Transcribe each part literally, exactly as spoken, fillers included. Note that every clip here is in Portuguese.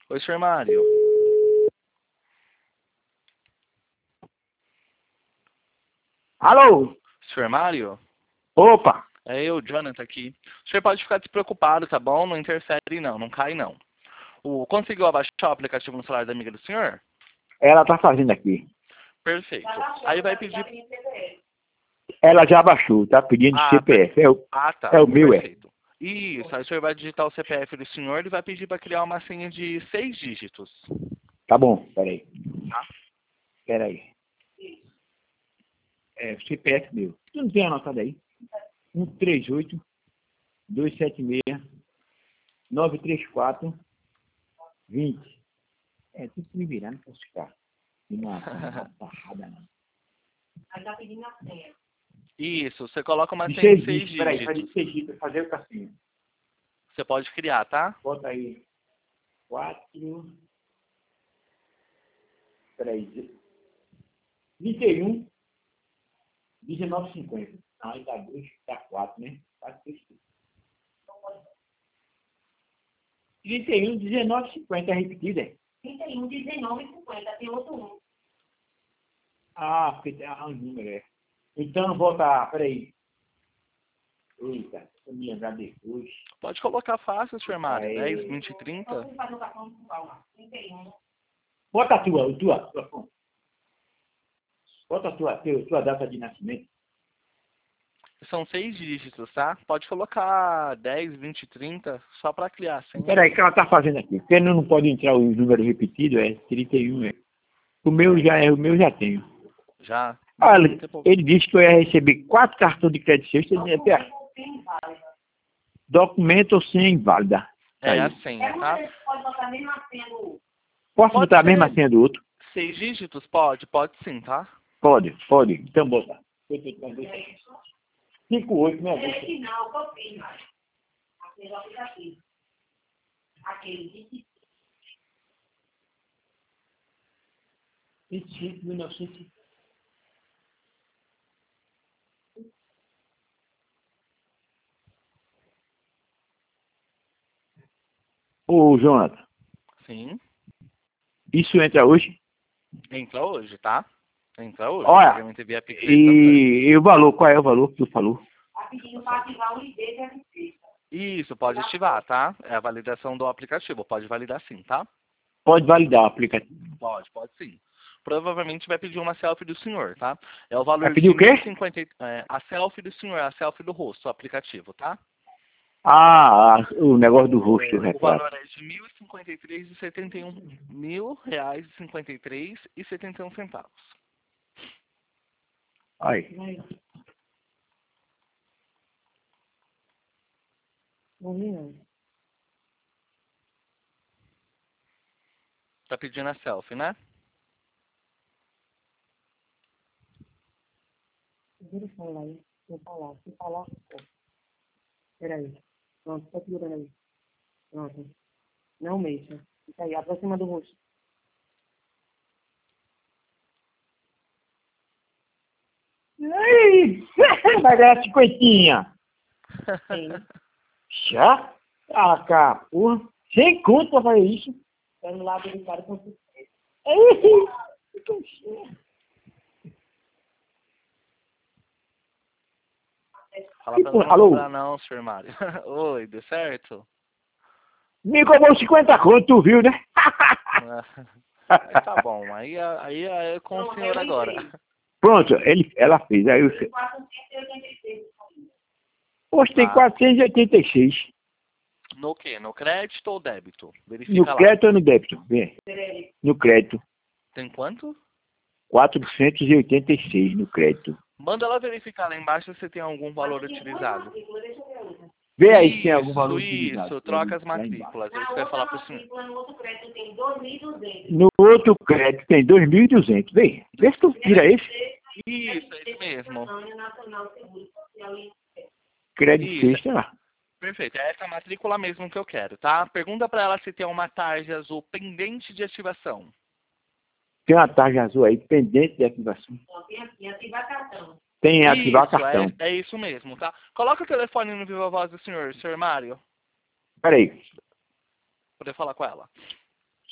Oi, senhor Mário. Alô? senhor Mário? Opa! É eu, Jonathan, aqui. O senhor pode ficar despreocupado, tá bom? Não interfere não, não cai não. O, conseguiu abaixar o aplicativo no celular da amiga do senhor? Ela tá fazendo aqui. Perfeito. Aí vai pedir... Ela já baixou, tá pedindo Ah, C P F. É o, Ah, tá. é o meu, é. Perfeito. Isso, aí o senhor vai digitar o C P F do senhor e vai pedir para criar uma senha de seis dígitos. Tá bom, peraí. Tá? Peraí. É o C P F meu. Tu não tem anotado aí? um três oito, dois sete seis, nove três quatro, vinte. É, tem que me virar, não posso ficar. Não é barrada, não. Aí tá pedindo a senha. Isso, você coloca uma De senha seis de seis dígitos, peraí, faz de dígitos. seis dígitos, fazer o cassinho. Você pode criar, tá? Bota aí. quatro. Peraí. vinte e um, dezenove e cinquenta. Não, aí dá dois, dá quatro, né? quatro, três, trinta e um, dezenove e cinquenta, é repetido, é? trinta e um, dezenove e cinquenta. Tem outro um. Ah, porque tem ah, um número, é. Então, volta, peraí. Eita, deixa eu me lembrar depois. Pode colocar fácil, senhor Mário. Aí. dez, vinte, trinta. Então, faz o cartão com calma. trinta e um. Bota a tua, a tua, a tua fonte. Bota a tua, tua, tua data de nascimento. São seis dígitos, tá? Pode colocar dez, vinte, trinta, só para criar a senha. Peraí, que ela tá fazendo aqui. Porque não pode entrar o número repetido, é trinta e um, é. O meu já é, o meu já tenho. Já? Olha, Não tem problema. ele disse que eu ia receber quatro cartões de crédito sexta. Ele disse, "Pera, documento ou senha inválida." Tá É aí. a senha, tá? Pode botar a mesma senha do... Posso Pode botar a ser. mesma senha do outro? Seis dígitos? Pode, pode sim, tá? Pode, pode. Então bota. cinco oito, né? É final, copia, mas... Aquele aplicativo. Aquele de... vinte e cinco, mil e novecentos. Ô, Jonathan, Sim. isso entra hoje? Entra hoje, tá? Entra hoje. Olha, Pagamento via Pix também. e, e o valor, qual é o valor que tu falou? Tá pedindo para ativar o I D da receita. Isso, pode ativar, tá? É a validação do aplicativo. Pode validar sim, tá? Pode validar o aplicativo. Pode, pode sim. Provavelmente vai pedir uma selfie do senhor, tá? É o Vai valor pedir de o quê? mil e cinquenta. É, a selfie do senhor, a selfie do rosto, o aplicativo, tá? Ah, ah, o negócio do rosto, o O retrato. valor é de mil e cinquenta e três e setenta e um mil reais e cinquenta e três e setenta e um centavos. Aí. Não vi, não. Tá pedindo a selfie, né? Segura o celular aí. Vou falar. Se falar, ó. Peraí. Pronto, tá segurando aí. Pronto. Não mexa. Fica aí, aproxima do rosto. Aí, vai ganhar cinquentinha. Sim. Já? Ah, cara, porra. Sem conta pra fazer isso. Tá no lado do cara com o Aí, Fala que pra ela porra, não alô? cobrar não, senhor Mário. Oi, deu certo? Me cobrou cinquenta conto, tu viu, né? Aí tá bom, aí, aí é com o senhor agora. Pronto, ele, ela fez. Aí eu sei. quatrocentos e oitenta e seis. Hoje tem Tá. quatrocentos e oitenta e seis. No quê? No crédito ou débito? No Verifica lá. crédito ou no débito? Vem. Peraí. No crédito. Tem quanto? quatrocentos e oitenta e seis no crédito. Manda ela verificar lá embaixo se tem algum valor utilizado. Deixa eu ver a outra. Vê aí se tem algum Isso, valor utilizado. isso, troca as Lá embaixo. matrículas. É Na isso que eu ia outra falar pro senhor. matrícula, no outro crédito, tem dois mil e duzentos. No outro crédito tem dois mil e duzentos. Vem, vê se tu tira esse. Isso, é isso mesmo. Nacional Seguro Social e... Crédito Isso. sexta lá. Perfeito, é essa matrícula mesmo que eu quero, tá? Pergunta pra ela se tem uma tarja azul pendente de ativação. Tem uma tarja azul aí pendente de ativação. Então, tem aqui, ativar cartão. Tem ativar Isso, cartão. é, é isso mesmo, tá? Coloca o telefone no Viva Voz do senhor, senhor Mário, Peraí. pra poder falar com ela.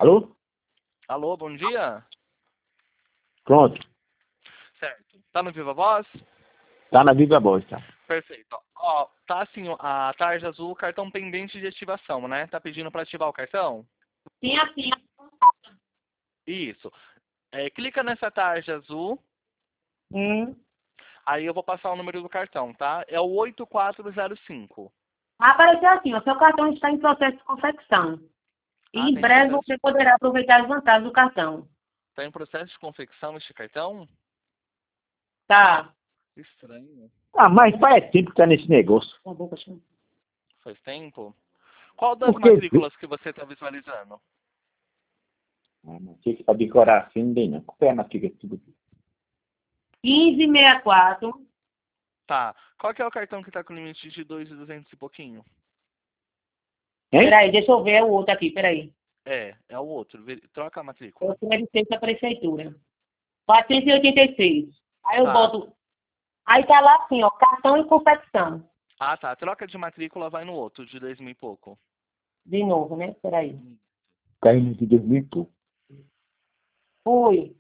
Alô? Alô, bom dia. Pronto. Certo. Tá no Viva Voz? Tá na Viva Voz, tá? Perfeito. Ó, tá assim, a tarja azul, cartão pendente de ativação, né? Tá pedindo para ativar o cartão? Sim, assim. Isso. É, clica nessa tarja azul, Hum. aí eu vou passar o número do cartão, tá? É o oito quatro zero cinco. Apareceu assim, o seu cartão está em processo de confecção. E Ah, em tem breve processo, você poderá aproveitar as vantagens do cartão. tá em processo de confecção este cartão? Tá. Estranho. Ah, mas faz tempo que tá nesse negócio. Tá bom, pastor. Faz tempo? Qual das Por quê? matrículas que você está visualizando? Ah, não sei se pra decorar assim, não tem não. Qual é a matrícula? Tudo aqui. quinze sessenta e quatro. Tá. Qual que é o cartão que está com limite de dois mil e duzentos e pouquinho? Hein? Peraí, deixa eu ver o outro aqui, peraí. É, é o outro. Veri- Troca a matrícula. Eu quero ser da prefeitura. quatrocentos e oitenta e seis. Aí eu Tá. boto. Aí tá lá assim, ó, cartão e confecção. Ah, tá. Troca de matrícula, vai no outro, de dois mil e pouco. De novo, né? Peraí. Caindo de dois mil e pouco. Fui.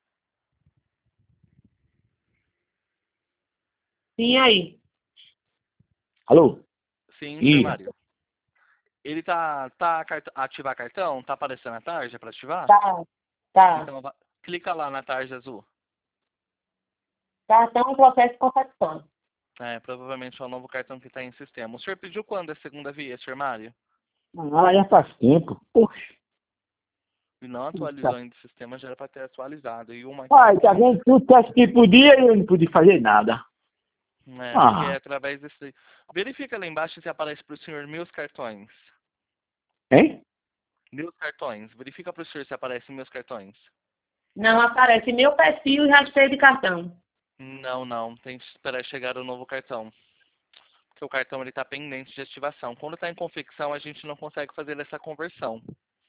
Sim, aí. Alô? Sim, senhor Ih, Mário. Ele tá, tá cart- ativar cartão? Tá aparecendo a tarja para ativar? Tá. Tá. Então, va- clica lá na tarja azul. Cartão e processo de confecção. É, provavelmente é o novo cartão que está em sistema. O senhor pediu quando a segunda via, senhor Mário? ah, já faz tempo. Poxa. E não atualizou ainda o sistema, já era para ter atualizado. E uma Ai, tá vendo? Tudo que acho que podia e eu não pude fazer nada. É, porque é Ah. através desse... Verifica lá embaixo se aparece para o senhor meus cartões. Hein? Meus cartões. Verifica para o senhor se aparece meus cartões. Não aparece meu perfil e rastreio de cartão. Não, não. Tem que esperar chegar o novo cartão. Porque o cartão está pendente de ativação. Quando está em confecção, a gente não consegue fazer essa conversão.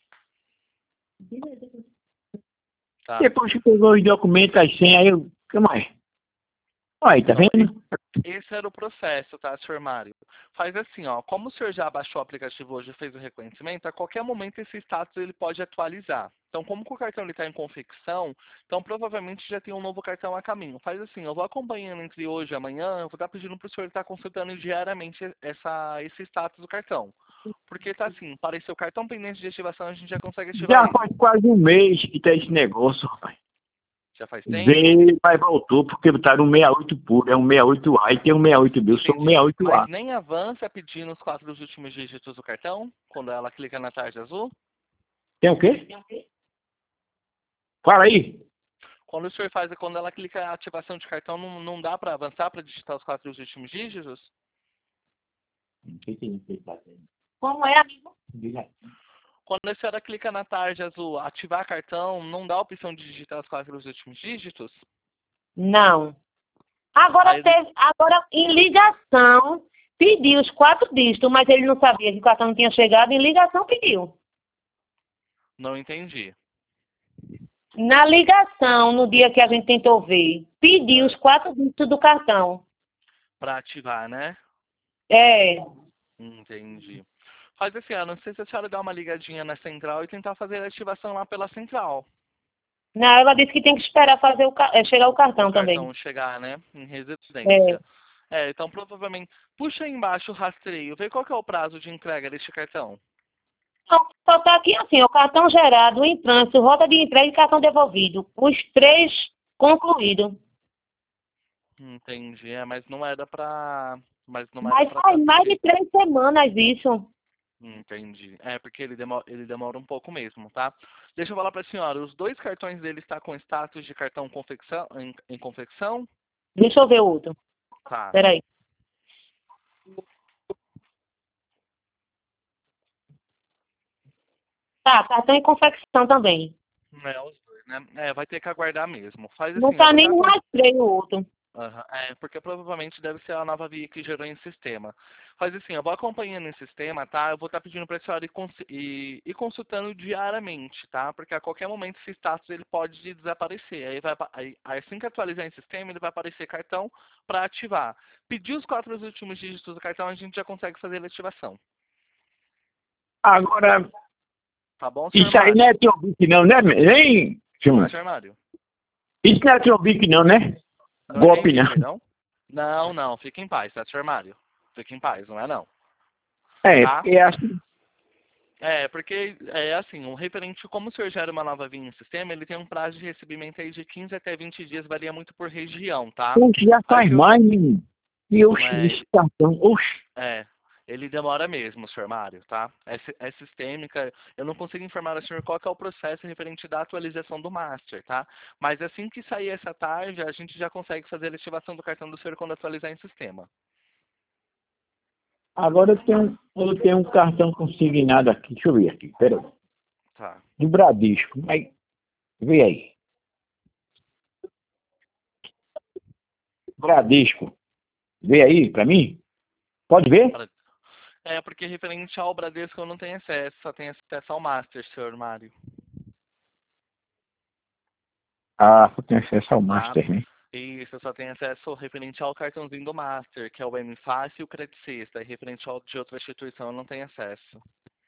Tá? Depois que pegou os documentos, as senhas, aí eu... O que mais? Aí, tá Então, vendo? esse era o processo, tá, senhor Mário? Faz assim, ó, como o senhor já baixou o aplicativo hoje e fez o reconhecimento, a qualquer momento esse status ele pode atualizar. Então, como que o cartão está em confecção, então provavelmente já tem um novo cartão a caminho. Faz assim, eu vou acompanhando entre hoje e amanhã, eu vou estar pedindo para o senhor estar consultando diariamente essa, esse status do cartão. Porque tá assim, apareceu o cartão pendente de ativação, a gente já consegue ativar Já ele. faz quase um mês que tá esse negócio, rapaz. Já faz tempo? Veio, mas voltou, porque botaram um sessenta e oito puro, é um sessenta e oito A e tem um sessenta e oito B, eu sou um Entendi. sessenta e oito A. Mas nem avança pedindo os quatro últimos dígitos do cartão, quando ela clica na tarja azul? Tem o quê? Fala aí. Quando o senhor faz, quando ela clica a ativação de cartão, não, não dá para avançar para digitar os quatro últimos dígitos? Não sei se ele tá fazendo. Como é, amigo? Quando a senhora clica na tarja azul, ativar cartão, não dá a opção de digitar os quatro últimos dígitos? Não. Agora Aí, teve, agora em ligação, pediu os quatro dígitos, mas ele não sabia que o cartão não tinha chegado, em ligação pediu. não entendi. Na ligação, no dia que a gente tentou ver, pediu os quatro dígitos do cartão. Para ativar, né? É. Entendi. Faz assim, ah, não sei se a senhora dá uma ligadinha na central e tentar fazer a ativação lá pela central. Não, ela disse que tem que esperar fazer o, ca- é, chegar o cartão O também. cartão chegar, né? Em É. residência. É, então provavelmente. Puxa aí embaixo o rastreio, vê qual que é o prazo de entrega deste cartão. Não, só está aqui assim, o cartão gerado, em trânsito, rota de entrega e cartão devolvido. Os três concluídos. Entendi, é, mas não era pra. Mas não era Mas pra faz estar mais de pedindo. três semanas isso. Entendi. É, porque ele demora, ele demora um pouco mesmo, tá? Deixa eu falar pra senhora, os dois cartões dele estão com status de cartão confecção, em, em confecção? Deixa eu ver o outro. Tá. Peraí. Tá, cartão em confecção também. É, os dois, né? É, vai ter que aguardar mesmo. Faz assim, Não eu tá vou nem estar no com... rastreio o outro. Aham, é, porque provavelmente deve ser a nova via que gerou em sistema. Faz assim, eu vou acompanhando esse sistema, tá? Eu vou estar pedindo para a senhora ir, cons ir, ir consultando diariamente, tá? Porque a qualquer momento esse status ele pode desaparecer. Aí, vai, aí assim que atualizar em sistema, ele vai aparecer cartão para ativar. Pedir os quatro últimos dígitos do cartão, a gente já consegue fazer a ativação. Agora, Tá bom, senhor Isso aí Mário? não é trombique não, né? Nem, senhor? senhor Mário? Isso não é trombique não, né? Não Golpe entendi, não. perdão? Não, não, fique em paz, tá, senhor Mário? Fique em paz, não é não. É, Tá? é assim. É, porque é assim, o referente, como o senhor gera uma nova vinha em sistema, ele tem um prazo de recebimento aí de quinze até vinte dias, varia muito por região, tá? Oxe, já Aí faz que eu, mais, menino. E oxe, é, esse cartão, oxe. é, ele demora mesmo, senhor Mário, tá? É, si- é sistêmica, eu não consigo informar ao senhor qual que é o processo referente da atualização do Master, tá? Mas assim que sair essa tarde, a gente já consegue fazer a ativação do cartão do senhor quando atualizar em sistema. Agora eu tenho, eu tenho um cartão consignado aqui. Deixa eu ver aqui, peraí. Tá. Do Bradesco. Aí, vê aí. Bradesco. Vê aí pra mim? Pode ver? Pra- É, porque referente ao Bradesco eu não tenho acesso, só tenho acesso ao Master, senhor Mário, Ah, eu tenho acesso ao tá? Master, né? Isso, eu só tenho acesso referente ao cartãozinho do Master, que é o M Fácil e o Credit Sexta. E referente ao de outra instituição eu não tenho acesso.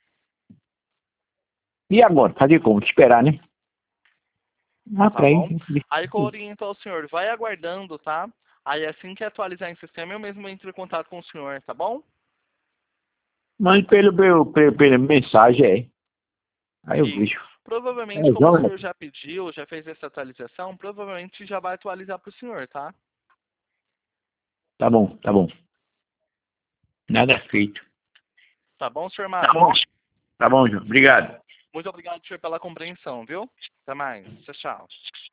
E agora? Fazer como? Esperar, né? Ah, Tá peraí. bom? Aí que eu oriento ao senhor, vai aguardando, tá? Aí assim que atualizar em sistema, eu mesmo entro em contato com o senhor, tá bom? Mande pelo, pelo, pelo, pela mensagem, é. Aí eu Isso. vejo. Provavelmente, É, como o Jonas? senhor já pediu, já fez essa atualização, provavelmente já vai atualizar para o senhor, tá? Tá bom, tá bom. Nada feito. Tá bom, senhor Tá Mário? bom. Tá bom, João. Obrigado. Muito obrigado, senhor, pela compreensão, viu? Até mais. Tchau, tchau.